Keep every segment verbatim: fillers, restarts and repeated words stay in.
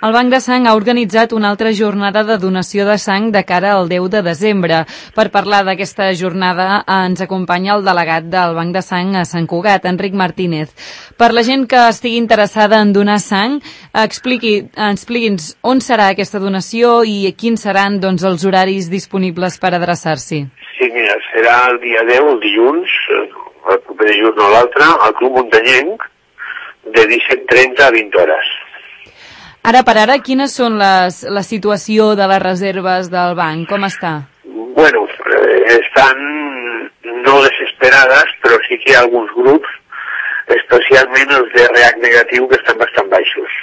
El Banc de Sang ha organitzat una altra jornada de donació de sang de cara al deu de desembre. Per parlar d'aquesta jornada ens acompanya el delegat del Banc de Sang a Sant Cugat, Enric Martínez. Per la gent que estigui interessada en donar sang, expliqui, expliqui'ns on serà aquesta donació i quins seran doncs, els horaris disponibles per adreçar-s'hi. Sí, mira, serà el dia deu, el dilluns, el proper dilluns no l'altre, al Club Muntanyenc, de disset trenta a vint hores. Ara per ara, quines són les, la situació de les reserves del banc? Com està? Bueno, eh, estan no desesperades, però sí que hi ha alguns grups, especialment els de R H negatiu, que estan bastant baixos.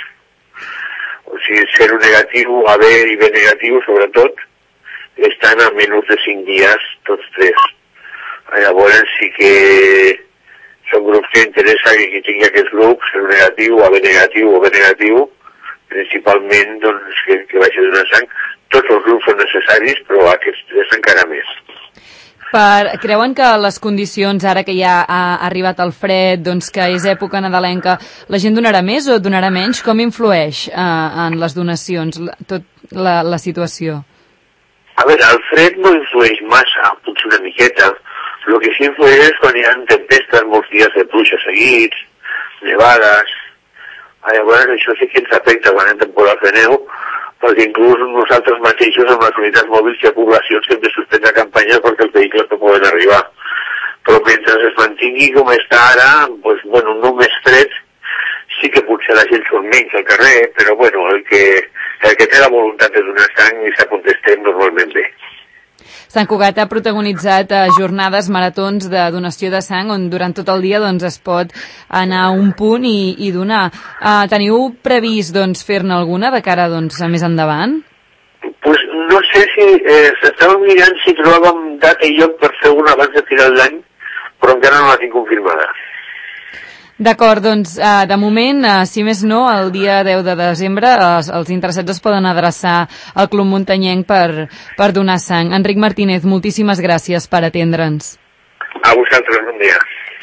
O sigui, ser un negatiu, A B i B negatiu, sobretot, estan a menys de cinc dies, tots tres. Llavors sí que són grups que interessa que qui tingui aquests grups, ser un negatiu, A B negatiu o B negatiu, principalment doncs, que, que vagi a donar sang. Tots els grups són necessaris, però aquests tres encara més. Per, creuen que les condicions, ara que ja ha arribat el fred, doncs que és època nadalenca, la gent donarà més o donarà menys? Com influeix eh, en les donacions tot la, la situació? A veure, el fred no influeix massa, potser una miqueta. El que sí influeix és quan hi ha tempestes, molts dies de pluja seguits, nevades. Llavors això sí que ens afecta quan hi ha temporals de neu, perquè inclús nosaltres mateixos amb les unitats mòbils hi ha poblacions que hem de suspendre campanyes perquè els vehicles no poden arribar. Però mentre es mantingui com està ara, doncs, bueno, no més fred, sí que potser la gent surt menys al carrer, però bueno, el que, el que té la voluntat de donar sang i s'acontestem normalment bé. Sant Cugat ha protagonitzat eh, jornades, maratons de donació de sang on durant tot el dia doncs, es pot anar a un punt i, i donar. Eh, teniu previst doncs, fer-ne alguna de cara doncs, a més endavant? Pues no sé si eh, estàvem mirant si trobàvem data i lloc per fer una abans de final d'any, però encara no la tinc confirmada. D'acord, doncs eh, de moment, eh, si més no, el dia deu de desembre els, els interessats es poden adreçar al Club Muntanyenc per, per donar sang. Enric Martínez, moltíssimes gràcies per atendre'ns. A vosaltres, bon dia.